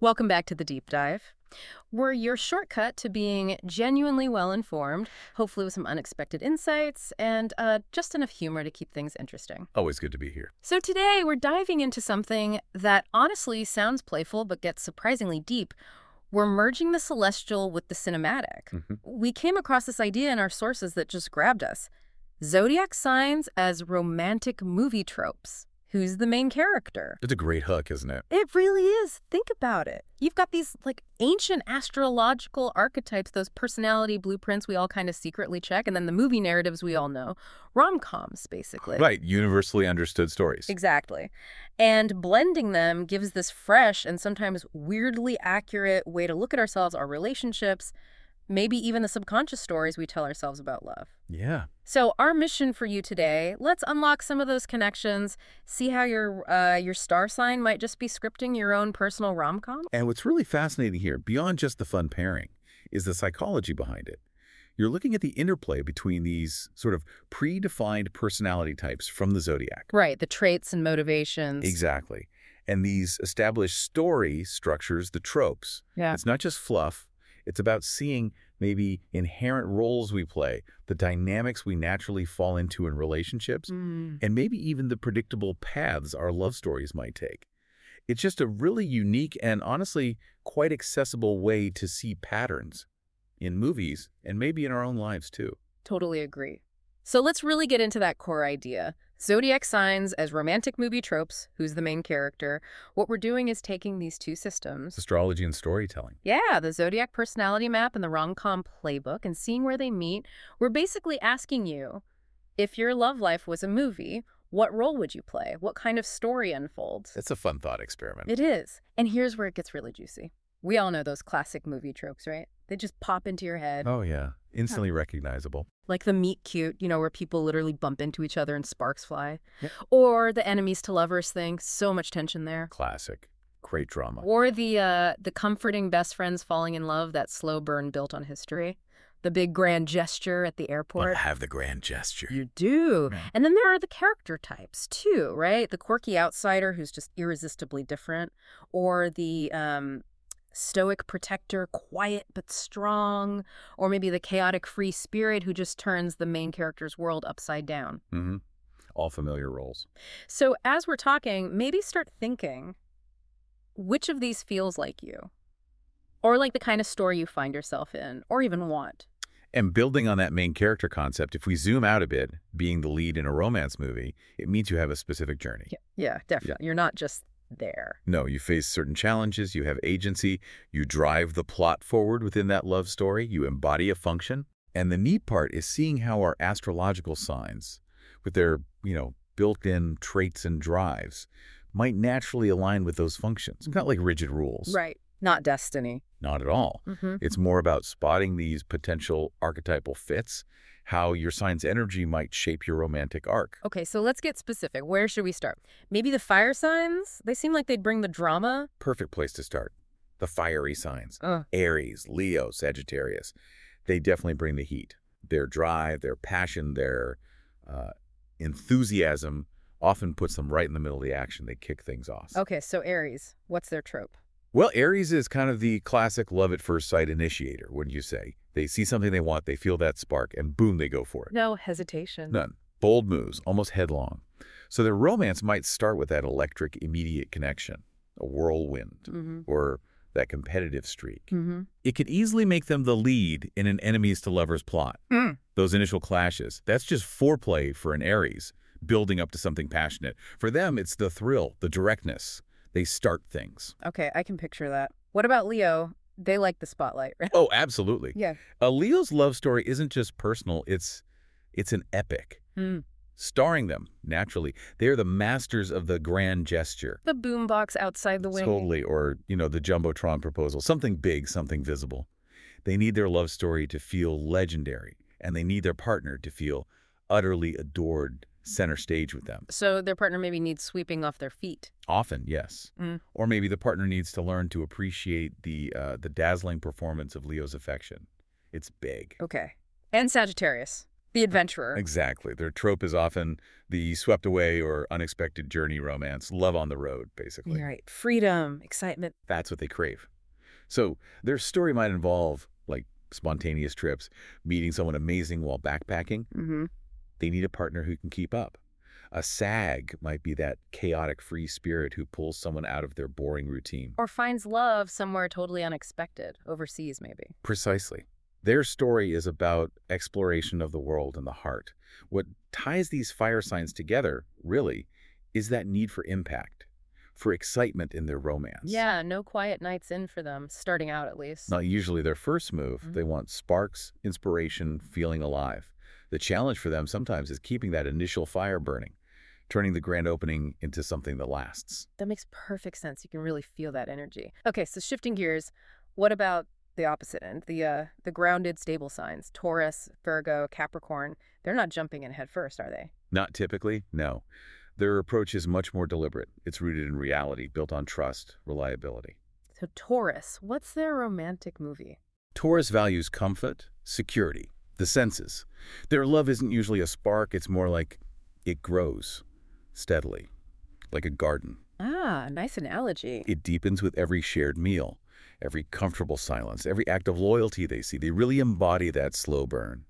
Welcome back to the Deep Dive. We're your shortcut to being genuinely well-informed, hopefully with some unexpected insights, and just enough humor to keep things interesting. Always good to be here. So today we're diving into something that honestly sounds playful but gets surprisingly deep. We're merging the celestial with the cinematic. We came across this idea in our sources that just grabbed us. Zodiac signs as romantic movie tropes. Who's the main character? It's a great hook, isn't it? It really is. Think about it. You've got these, ancient astrological archetypes, those personality blueprints we all kind of secretly check, and then the movie narratives we all know. Rom-coms, basically. Right, universally understood stories. Exactly. And blending them gives this fresh and sometimes weirdly accurate way to look at ourselves, our relationships, maybe even the subconscious stories we tell ourselves about love. Yeah. So our mission for you today, let's unlock some of those connections, see how your star sign might just be scripting your own personal rom-com. And what's really fascinating here, beyond just the fun pairing, is the psychology behind it. You're looking at the interplay between these sort of predefined personality types from the zodiac. Right, the traits and motivations. Exactly. And these established story structures, the tropes. Yeah. It's not just fluff. It's about seeing maybe inherent roles we play, the dynamics we naturally fall into in relationships, and maybe even the predictable paths our love stories might take. It's just a really unique and honestly quite accessible way to see patterns in movies and maybe in our own lives too. Totally agree. So let's really get into that core idea. Zodiac signs as romantic movie tropes, who's the main character. What we're doing is taking these two systems. Astrology and storytelling. Yeah, the Zodiac personality map and the rom-com playbook, and seeing where they meet. We're basically asking you, if your love life was a movie, what role would you play? What kind of story unfolds? It's a fun thought experiment. It is. And here's where it gets really juicy. We all know those classic movie tropes, right? They just pop into your head. Oh, yeah. Instantly recognizable. Like the meet cute, where people literally bump into each other and sparks fly. Yep. Or the enemies to lovers thing. So much tension there. Classic. Great drama. Or the comforting best friends falling in love, that slow burn built on history. The big grand gesture at the airport. But have the grand gesture. You do. Right. And then there are the character types, too, right? The quirky outsider who's just irresistibly different. Or the stoic protector, quiet but strong. Or maybe the chaotic free spirit who just turns the main character's world upside down. All familiar roles. So as we're talking, maybe start thinking, which of these feels like you? Or like the kind of story you find yourself in, or even want. And building on that main character concept, if we zoom out a bit, being the lead in a romance movie, it means you have a specific journey. Yeah, definitely. You're not just there. No, you face certain challenges, you have agency, you drive the plot forward within that love story, you embody a function. And the neat part is seeing how our astrological signs, with their, built-in traits and drives, might naturally align with those functions. Not like rigid rules. Right. Not destiny. Not at all. It's more about spotting these potential archetypal fits, how your sign's energy might shape your romantic arc. Okay, so let's get specific. Where should we start? Maybe the fire signs? They seem like they'd bring the drama. Perfect place to start. The fiery signs. Ugh. Aries, Leo, Sagittarius. They definitely bring the heat. Their drive, their passion, their enthusiasm often puts them right in the middle of the action. They kick things off. Okay, so Aries. What's their trope? Well, Aries is kind of the classic love at first sight initiator, wouldn't you say? They see something they want, they feel that spark, and boom, they go for it. No hesitation. None. Bold moves, almost headlong. So their romance might start with that electric, immediate connection, a whirlwind, or that competitive streak. It could easily make them the lead in an enemies to lovers plot. Those initial clashes, that's just foreplay for an Aries, building up to something passionate. For them, it's the thrill, the directness. They start things. Okay, I can picture that. What about Leo? They like the spotlight, right? Oh, absolutely. Yeah. A Leo's love story isn't just personal, it's an epic. Starring them, naturally. They're the masters of the grand gesture. The boombox outside the window. Totally, or, the Jumbotron proposal. Something big, something visible. They need their love story to feel legendary, and they need their partner to feel utterly adored center stage with them. So their partner maybe needs sweeping off their feet. Often, yes. Or maybe the partner needs to learn to appreciate the dazzling performance of Leo's affection. It's big. Okay. And Sagittarius. The adventurer. Exactly. Their trope is often the swept away or unexpected journey romance, love on the road, basically. You're right. Freedom, excitement. That's what they crave. So their story might involve, like, spontaneous trips, meeting someone amazing while backpacking. They need a partner who can keep up. A sag might be that chaotic free spirit who pulls someone out of their boring routine. Or finds love somewhere totally unexpected, overseas maybe. Precisely. Their story is about exploration of the world and the heart. What ties these fire signs together, really, is that need for impact, for excitement in their romance. Yeah, no quiet nights in for them, starting out at least. Not usually their first move. They want sparks, inspiration, feeling alive. The challenge for them sometimes is keeping that initial fire burning, turning the grand opening into something that lasts. That makes perfect sense. You can really feel that energy. Okay, so shifting gears, what about the opposite end? The grounded, stable signs, Taurus, Virgo, Capricorn. They're not jumping in head first, are they? Not typically, no. Their approach is much more deliberate. It's rooted in reality, built on trust, reliability. So Taurus, what's their romantic movie? Taurus values comfort, security, the senses. Their love isn't usually a spark. It's more like it grows steadily, like a garden. Ah, nice analogy. It deepens with every shared meal, every comfortable silence, every act of loyalty they see. They really embody that slow burn.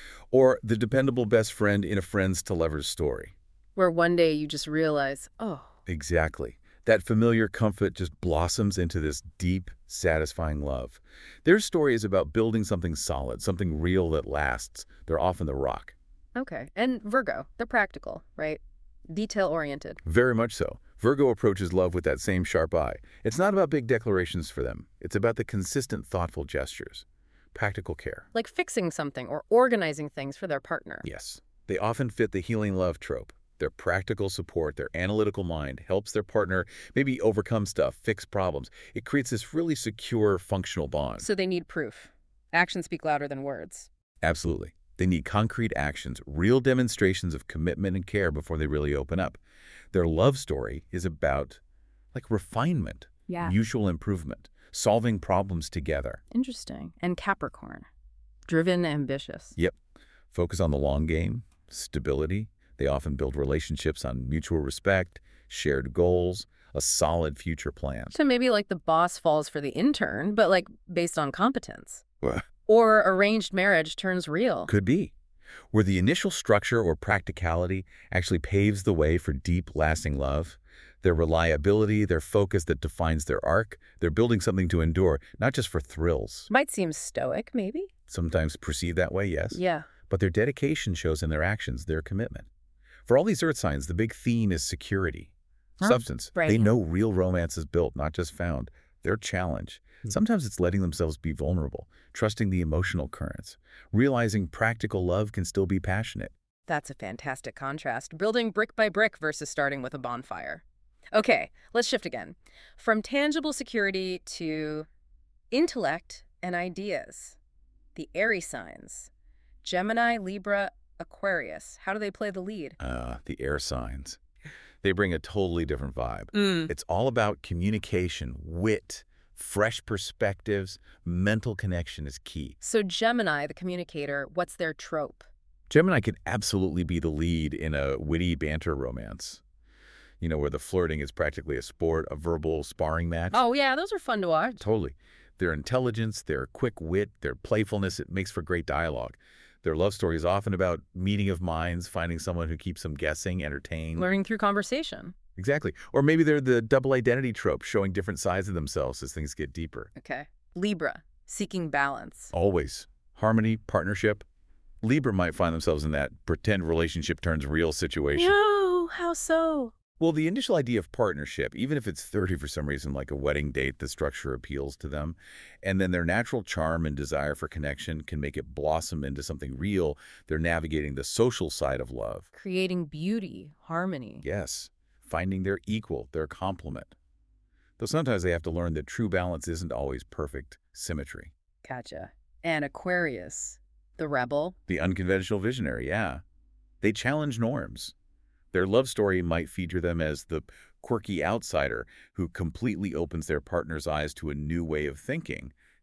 Or the dependable best friend in a friends to lovers story. Where one day you just realize, oh. Exactly. That familiar comfort just blossoms into this deep, satisfying love. Their story is about building something solid, something real that lasts. They're often the rock. Okay. And Virgo, they're practical, right? Detail-oriented. Very much so. Virgo approaches love with that same sharp eye. It's not about big declarations for them. It's about the consistent, thoughtful gestures. Practical care. Like fixing something or organizing things for their partner. Yes. They often fit the healing love trope. Their practical support, their analytical mind helps their partner maybe overcome stuff, fix problems. It creates this really secure, functional bond. So they need proof. Actions speak louder than words. Absolutely. They need concrete actions, real demonstrations of commitment and care before they really open up. Their love story is about, like, refinement, mutual improvement, solving problems together. Interesting. And Capricorn, driven, ambitious. Yep. Focus on the long game, stability. They often build relationships on mutual respect, shared goals, a solid future plan. So maybe like the boss falls for the intern, but like based on competence. Well, Or arranged marriage turns real. could be. Where the initial structure or practicality actually paves the way for deep, lasting love. Their reliability, their focus that defines their arc. They're building something to endure, not just for thrills. Might seem stoic, maybe? Sometimes perceived that way, yes. Yeah. But their dedication shows in their actions, their commitment. For all these earth signs, the big theme is security. Substance. Right. They know real romance is built, not just found. Their challenge. Sometimes it's letting themselves be vulnerable, trusting the emotional currents, realizing practical love can still be passionate. That's a fantastic contrast. Building brick by brick versus starting with a bonfire. Okay, let's shift again. From tangible security to intellect and ideas. The Aries signs. Gemini, Libra, Aquarius. How do they play the lead? The air signs. They bring a totally different vibe. It's all about communication, wit, fresh perspectives, mental connection is key. So Gemini, the communicator, what's their trope? Gemini can absolutely be the lead in a witty banter romance. You know, where the flirting is practically a sport, a verbal sparring match. Oh, yeah, those are fun to watch. Totally. Their intelligence, their quick wit, their playfulness, it makes for great dialogue. Their love story is often about meeting of minds, finding someone who keeps them guessing, entertained. Learning through conversation. Exactly. Or maybe they're the double identity trope, showing different sides of themselves as things get deeper. Okay. Libra, seeking balance. Always. Harmony, partnership. Libra might find themselves in that pretend relationship turns real situation. No, how so? Well, the initial idea of partnership, even if it's 30 for some reason, like a wedding date, the structure appeals to them. And then their natural charm and desire for connection can make it blossom into something real. They're navigating the social side of love. Creating beauty, harmony. Yes. Finding their equal, their complement. Though sometimes they have to learn that true balance isn't always perfect symmetry. Gotcha. And Aquarius, the rebel. The unconventional visionary, yeah. They challenge norms. Their love story might feature them as the quirky outsider who completely opens their partner's eyes to a new way of thinking,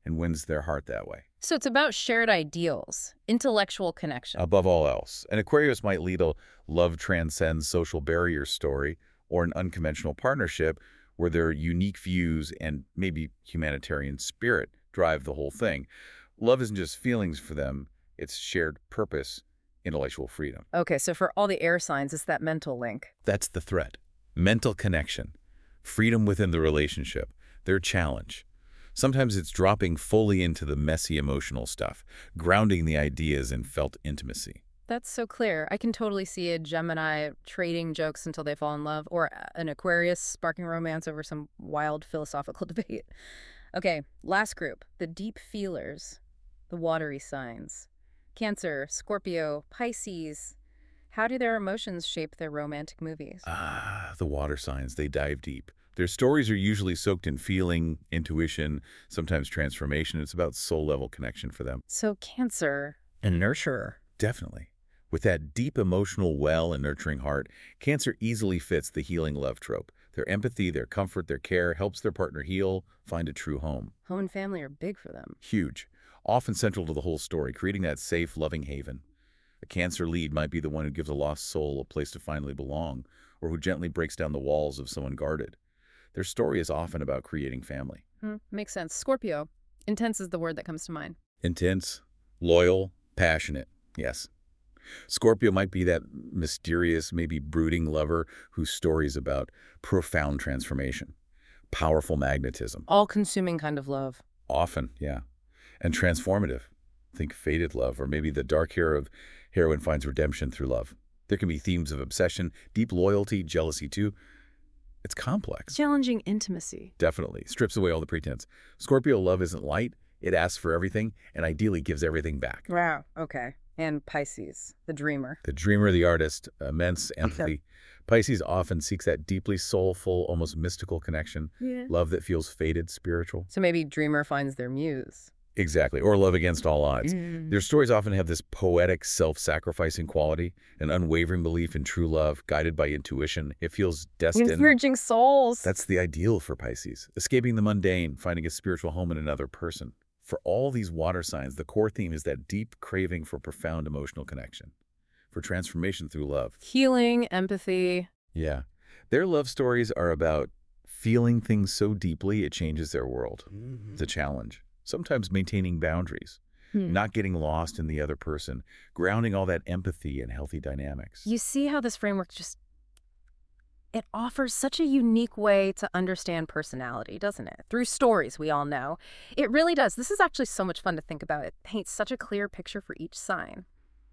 and wins their heart that way. So it's about shared ideals, intellectual connection. Above all else, an Aquarius might lead a love transcends social barriers story or an unconventional partnership where their unique views and maybe humanitarian spirit drive the whole thing. Love isn't just feelings for them, it's shared purpose, intellectual freedom. Okay, so for all the air signs, it's that mental link. That's the thread. Mental connection, freedom within the relationship, their challenge. Sometimes it's dropping fully into the messy emotional stuff, grounding the ideas in felt intimacy. That's so clear. I can totally see a Gemini trading jokes until they fall in love, or an Aquarius sparking romance over some wild philosophical debate. Okay, last group, the deep feelers, the watery signs. Cancer, Scorpio, Pisces. How do their emotions shape their romantic movies? The water signs, they dive deep. Their stories are usually soaked in feeling, intuition, sometimes transformation. It's about soul-level connection for them. So Cancer, a nurturer. Definitely. With that deep emotional well and nurturing heart, Cancer easily fits the healing love trope. Their empathy, their comfort, their care helps their partner heal, find a true home. Home and family are big for them. Huge. Often central to the whole story, creating that safe, loving haven. A Cancer lead might be the one who gives a lost soul a place to finally belong, or who gently breaks down the walls of someone guarded. Their story is often about creating family. Makes sense. Scorpio. Intense is the word that comes to mind. Intense, loyal, passionate. Yes. Scorpio might be that mysterious, maybe brooding lover whose story is about profound transformation, powerful magnetism. All-consuming kind of love. Often, yeah. And transformative. Think fated love, or maybe the dark heroine finds redemption through love. There can be themes of obsession, deep loyalty, jealousy too. It's complex. Challenging intimacy. Definitely. Strips away all the pretense. Scorpio love isn't light. It asks for everything and ideally gives everything back. Wow. Okay. And Pisces, the dreamer. The dreamer, the artist, immense empathy. Pisces often seeks that deeply soulful, almost mystical connection. Yeah. Love that feels fated, spiritual. So maybe dreamer finds their muse. Exactly. Or love against all odds. Their stories often have this poetic, self-sacrificing quality, an unwavering belief in true love, guided by intuition. It feels destined. Merging souls. That's the ideal for Pisces. Escaping the mundane, finding a spiritual home in another person. For all these water signs, the core theme is that deep craving for profound emotional connection, for transformation through love. Healing, empathy. Yeah. Their love stories are about feeling things so deeply it changes their world. It's a challenge. Sometimes maintaining boundaries, not getting lost in the other person, grounding all that empathy and healthy dynamics. You see how this framework it offers such a unique way to understand personality, doesn't it? Through stories we all know. It really does. This is actually so much fun to think about. It paints such a clear picture for each sign.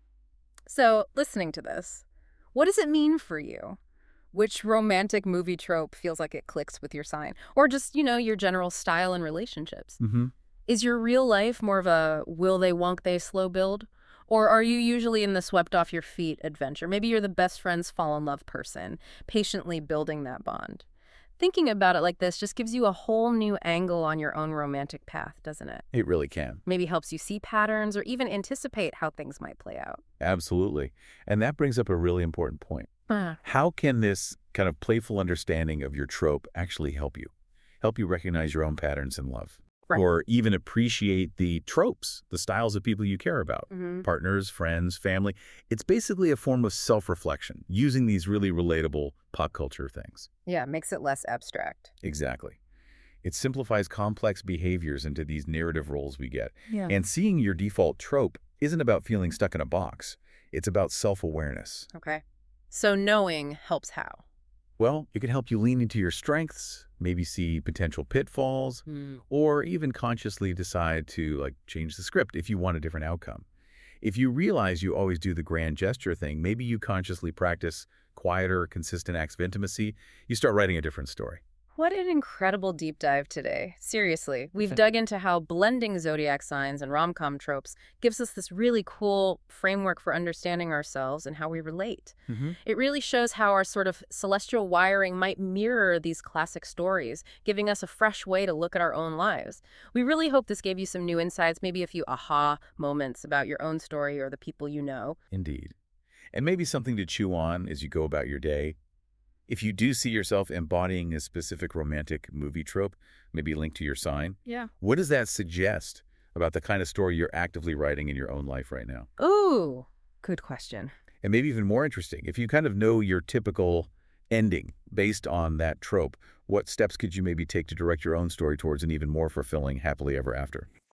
So, listening to this, what does it mean for you? Which romantic movie trope feels like it clicks with your sign? Or just, your general style and relationships? Is your real life more of a will they, won't they slow build? Or are you usually in the swept off your feet adventure? Maybe you're the best friends fall in love person, patiently building that bond. Thinking about it like this just gives you a whole new angle on your own romantic path, doesn't it? It really can. Maybe helps you see patterns or even anticipate how things might play out. Absolutely. And that brings up a really important point. How can this kind of playful understanding of your trope actually help you? Help you recognize your own patterns in love? Right. Or even appreciate the tropes, the styles of people you care about, partners, friends, family. It's basically a form of self-reflection, using these really relatable pop culture things. Yeah, makes it less abstract. Exactly. It simplifies complex behaviors into these narrative roles we get. Yeah. And seeing your default trope isn't about feeling stuck in a box. It's about self-awareness. Okay. So knowing helps how? Well, it can help you lean into your strengths, maybe see potential pitfalls, or even consciously decide to change the script if you want a different outcome. If you realize you always do the grand gesture thing, maybe you consciously practice quieter, consistent acts of intimacy, you start writing a different story. What an incredible deep dive today. Seriously, we've dug into how blending zodiac signs and rom-com tropes gives us this really cool framework for understanding ourselves and how we relate. It really shows how our sort of celestial wiring might mirror these classic stories, giving us a fresh way to look at our own lives. We really hope this gave you some new insights, maybe a few aha moments about your own story or the people you know. Indeed. And maybe something to chew on as you go about your day. If you do see yourself embodying a specific romantic movie trope, maybe linked to your sign, Yeah. what does that suggest about the kind of story you're actively writing in your own life right now? Ooh, good question. And maybe even more interesting, if you kind of know your typical ending based on that trope, what steps could you maybe take to direct your own story towards an even more fulfilling happily ever after?